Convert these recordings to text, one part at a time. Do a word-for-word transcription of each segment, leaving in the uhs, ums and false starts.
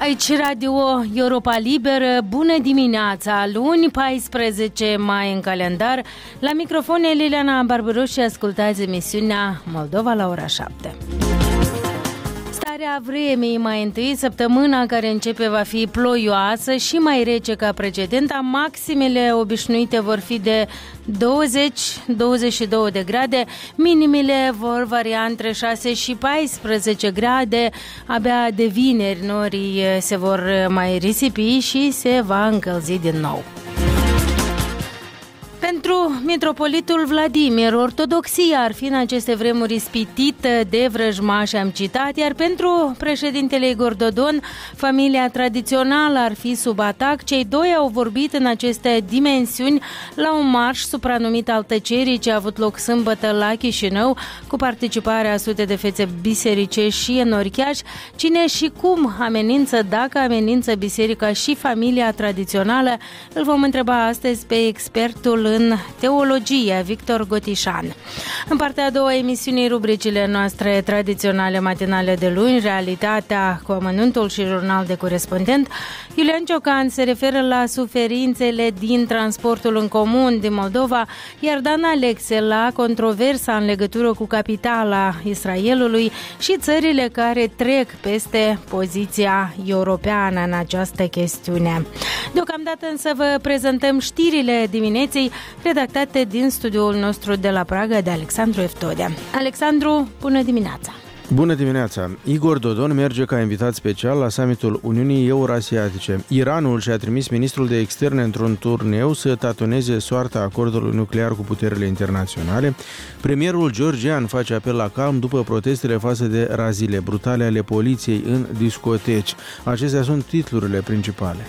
Aici Radio Europa Liberă, bună dimineața, luni paisprezece mai în calendar. La microfon e Liliana Barbaros și ascultați emisiunea Moldova la ora șapte. Starea vremii mai întâi, săptămâna care începe va fi ploioasă și mai rece ca precedenta. Maximele obișnuite vor fi de douăzeci douăzeci și două de grade, minimile vor varia între șase și paisprezece grade. Abia de vineri norii se vor mai risipi și se va încălzi din nou. Pentru mitropolitul Vladimir, ortodoxia ar fi în aceste vremuri ispitită de vrăjmași, am citat, iar pentru președintele Igor Dodon, familia tradițională ar fi sub atac. Cei doi au vorbit în aceste dimensiuni la un marș supranumit al tăcerii ce a avut loc sâmbătă la Chișinău, cu participarea a sute de fețe bisericești și enorichiași. Cine și cum amenință, dacă amenință biserica și familia tradițională, îl vom întreba astăzi pe expertul în teologie, Victor Gotișan. În partea a doua emisiunii, rubricile noastre tradiționale matinale de luni, realitatea cu amănuntul și jurnal de corespondent. Iulian Ciocan se referă la suferințele din transportul în comun din Moldova, iar Dan Alexe la controversa în legătură cu capitala Israelului și țările care trec peste poziția europeană în această chestiune. Deocamdată însă vă prezentăm știrile dimineții redactate din studioul nostru de la Praga de Alexandru Eftodea. Alexandru, bună dimineața! Bună dimineața! Igor Dodon merge ca invitat special la summitul Uniunii Eurasiatice. Iranul și-a trimis ministrul de externe într-un turneu să tatoneze soarta acordului nuclear cu puterile internaționale. Premierul georgian face apel la calm după protestele față de raziile brutale ale poliției în discoteci. Acestea sunt titlurile principale.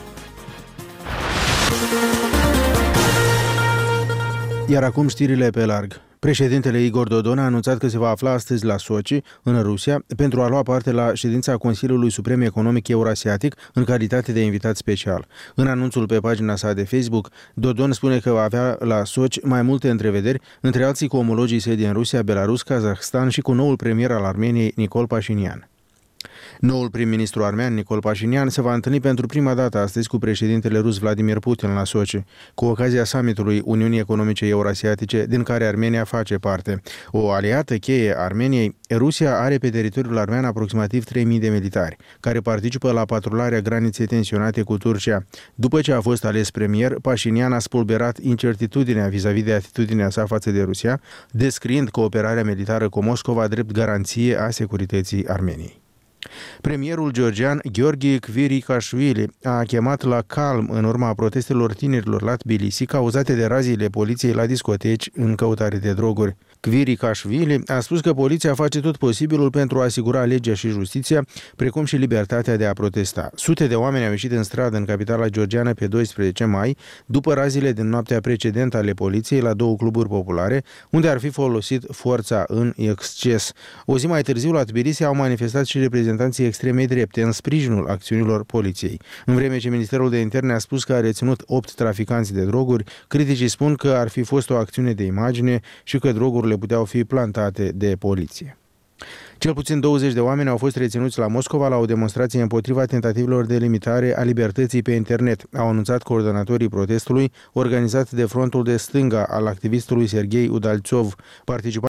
Iar acum știrile pe larg. Președintele Igor Dodon a anunțat că se va afla astăzi la Sochi, în Rusia, pentru a lua parte la ședința Consiliului Suprem Economic Eurasiatic în calitate de invitat special. În anunțul pe pagina sa de Facebook, Dodon spune că va avea la Sochi mai multe întrevederi, între alții cu omologii săi din Rusia, Belarus, Kazahstan și cu noul premier al Armeniei, Nicol Pașinian. Noul prim-ministru armean, Nicol Pașinian, se va întâlni pentru prima dată astăzi cu președintele rus Vladimir Putin la Sochi, cu ocazia summitului Uniunii Economice Eurasiatice, din care Armenia face parte. O aliată cheie Armeniei, Rusia are pe teritoriul armean aproximativ trei mii de militari, care participă la patrularea graniței tensionate cu Turcia. După ce a fost ales premier, Pașinian a spulberat incertitudinea vis-a-vis de atitudinea sa față de Rusia, descriind cooperarea militară cu Moscova drept garanție a securității Armeniei. Premierul georgian Gheorghe Kvirikashvili a chemat la calm în urma protestelor tinerilor la Tbilisi cauzate de raziile poliției la discoteci în căutare de droguri. Kvirikashvili a spus că poliția face tot posibilul pentru a asigura legea și justiția, precum și libertatea de a protesta. Sute de oameni au ieșit în stradă în capitala georgiană pe doisprezece mai, după raziile din noaptea precedentă ale poliției la două cluburi populare, unde ar fi folosit forța în exces. O zi mai târziu la Tbilisi au manifestat și reprezentanții extremei drepte în sprijinul acțiunilor poliției. În vreme ce Ministerul de Interne a spus că a reținut opt traficanți de droguri, criticii spun că ar fi fost o acțiune de imagine și că drogurile puteau fi plantate de poliție. Cel puțin douăzeci de oameni au fost reținuți la Moscova la o demonstrație împotriva tentativelor de limitare a libertății pe internet, au anunțat coordonatorii protestului organizat de frontul de stânga al activistului Serghei Udalțov. Participa